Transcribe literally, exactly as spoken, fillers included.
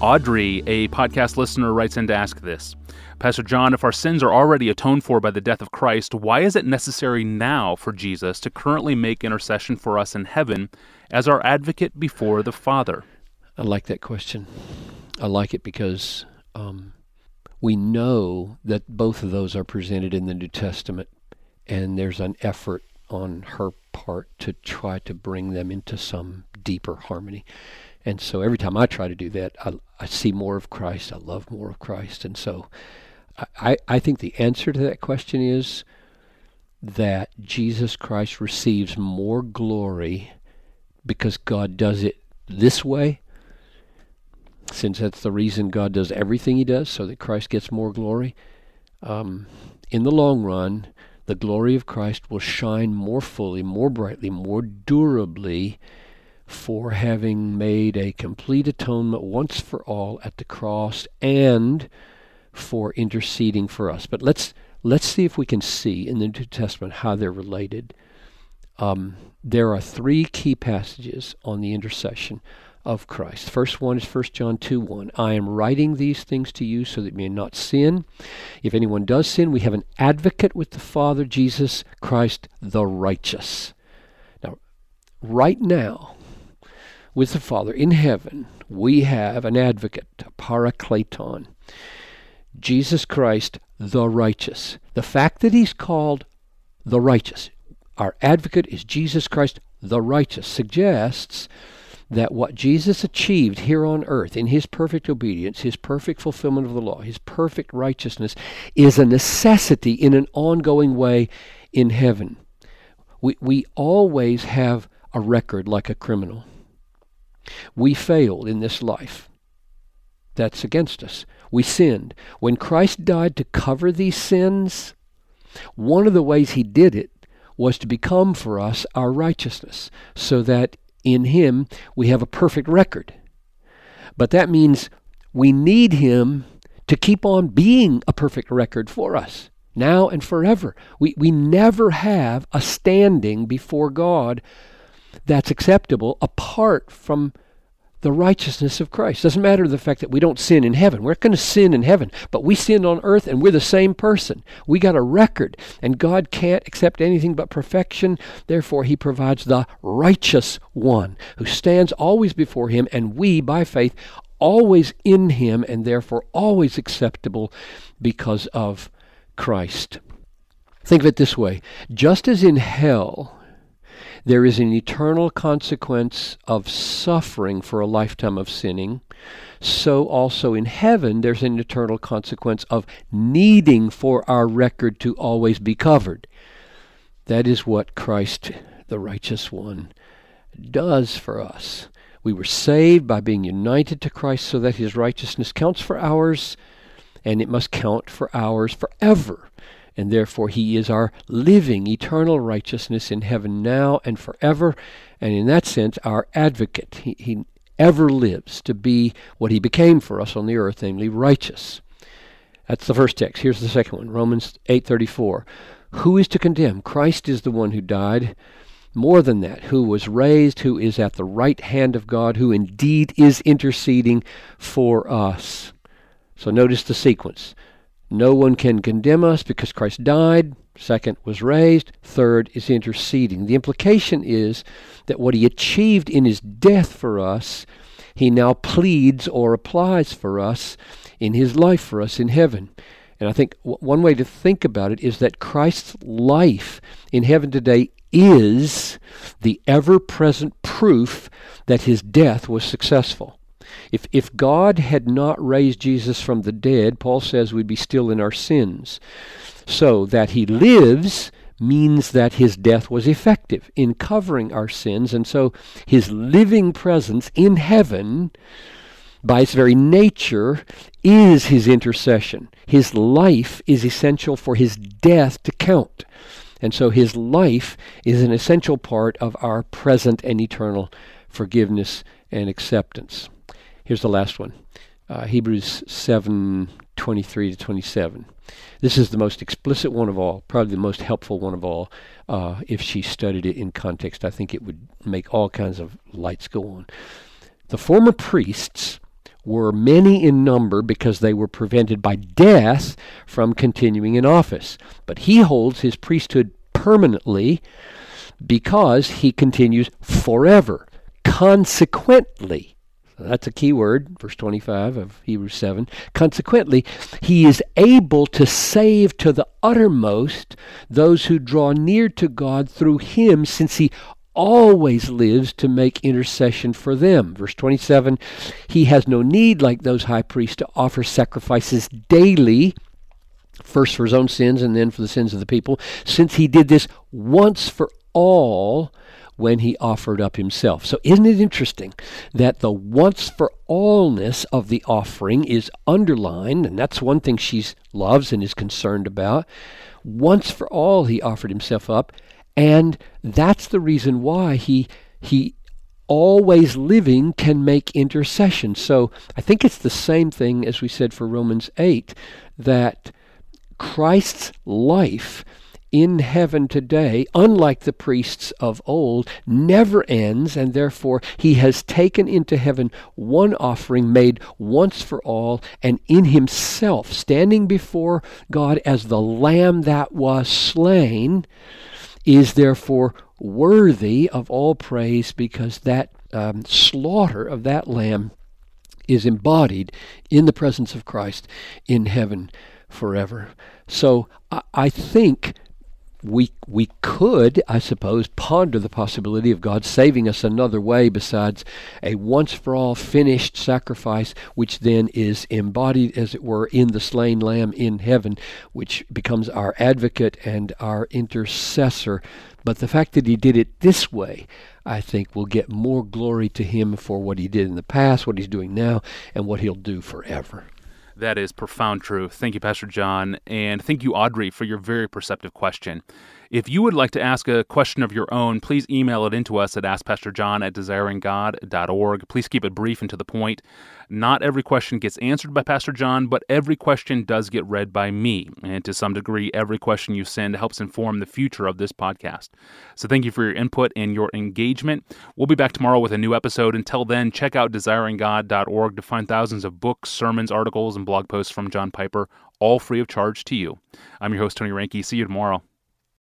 Audrey, a podcast listener, writes in to ask this. Pastor John, if our sins are already atoned for by the death of Christ, why is it necessary now for Jesus to currently make intercession for us in heaven as our advocate before the Father? I like that question. I like it because um, we know that both of those are presented in the New Testament, and there's an effort on her part to try to bring them into some deeper harmony. And so every time I try to do that, I, I see more of Christ. I love more of Christ. And so I, I think the answer to that question is that Jesus Christ receives more glory because God does it this way, since that's the reason God does everything he does, so that Christ gets more glory. Um, in the long run, the glory of Christ will shine more fully, more brightly, more durably for having made a complete atonement once for all at the cross and for interceding for us. But let's let's see if we can see in the New Testament how they're related. Um, there are three key passages on the intercession of Christ. First one is First John two one. I am writing these things to you so that you may not sin. If anyone does sin, we have an advocate with the Father, Jesus Christ the righteous. Now, right now, with the Father in heaven, we have an advocate, a parakleton, Jesus Christ the righteous. The fact that he's called the righteous, our advocate is Jesus Christ the righteous, suggests that what Jesus achieved here on earth in his perfect obedience, his perfect fulfillment of the law, his perfect righteousness, is a necessity in an ongoing way in heaven. We, we always have a record like a criminal. We failed in this life. That's against us. We sinned. When Christ died to cover these sins, one of the ways he did it was to become for us our righteousness, so that in him we have a perfect record. But that means we need him to keep on being a perfect record for us, now and forever. We, we never have a standing before God that's acceptable apart from the righteousness of Christ. Doesn't matter the fact that we don't sin in heaven. We're going to sin in heaven, but we sinned on earth and we're the same person. We got a record, and God can't accept anything but perfection. Therefore, he provides the righteous one who stands always before him, and we, by faith, always in him, and therefore always acceptable because of Christ. Think of it this way. Just as in hell, there is an eternal consequence of suffering for a lifetime of sinning, so also in heaven there's an eternal consequence of needing for our record to always be covered. That is what Christ, the righteous one, does for us. We were saved by being united to Christ so that his righteousness counts for ours, and it must count for ours forever. And therefore he is our living, eternal righteousness in heaven now and forever. And in that sense, our advocate. He, he ever lives to be what he became for us on the earth, namely righteous. That's the first text. Here's the second one, Romans eight thirty-four. Who is to condemn? Christ is the one who died. More than that, who was raised, who is at the right hand of God, who indeed is interceding for us. So notice the sequence. No one can condemn us because Christ died. Second, was raised. Third, is interceding. The implication is that what he achieved in his death for us, he now pleads or applies for us in his life for us in heaven. And I think w- one way to think about it is that Christ's life in heaven today is the ever-present proof that his death was successful. If if God had not raised Jesus from the dead, Paul says we'd be still in our sins. So that he lives means that his death was effective in covering our sins, and so his living presence in heaven, by its very nature, is his intercession. His life is essential for his death to count. And so his life is an essential part of our present and eternal forgiveness and acceptance. Here's the last one, uh, Hebrews seven twenty-three to twenty-seven. This is the most explicit one of all, probably the most helpful one of all. Uh, if she studied it in context, I think it would make all kinds of lights go on. The former priests were many in number because they were prevented by death from continuing in office. But he holds his priesthood permanently because he continues forever. Consequently, that's a key word, verse twenty-five of Hebrews seven. Consequently, he is able to save to the uttermost those who draw near to God through him, since he always lives to make intercession for them. Verse twenty-seven, he has no need, like those high priests, to offer sacrifices daily, first for his own sins and then for the sins of the people, since he did this once for all when he offered up himself. So isn't it interesting that the once-for-allness of the offering is underlined, and that's one thing she loves and is concerned about. Once for all he offered himself up, and that's the reason why he he always living can make intercession. So I think it's the same thing as we said for Romans eight, that Christ's life in heaven today, unlike the priests of old, never ends, and therefore he has taken into heaven one offering made once for all, and in himself, standing before God as the Lamb that was slain, is therefore worthy of all praise, because that um, slaughter of that Lamb is embodied in the presence of Christ in heaven forever. So I, I think We we could, I suppose, ponder the possibility of God saving us another way besides a once-for-all finished sacrifice, which then is embodied, as it were, in the slain Lamb in heaven, which becomes our advocate and our intercessor. But the fact that he did it this way, I think, will get more glory to him for what he did in the past, what he's doing now, and what he'll do forever. That is profound truth. Thank you, Pastor John, and thank you, Audrey, for your very perceptive question. If you would like to ask a question of your own, please email it into us at ask pastor john at desiring god dot org. Please keep it brief and to the point. Not every question gets answered by Pastor John, but every question does get read by me. And to some degree, every question you send helps inform the future of this podcast. So thank you for your input and your engagement. We'll be back tomorrow with a new episode. Until then, check out desiring god dot org to find thousands of books, sermons, articles, and blog posts from John Piper, all free of charge to you. I'm your host, Tony Reinke. See you tomorrow.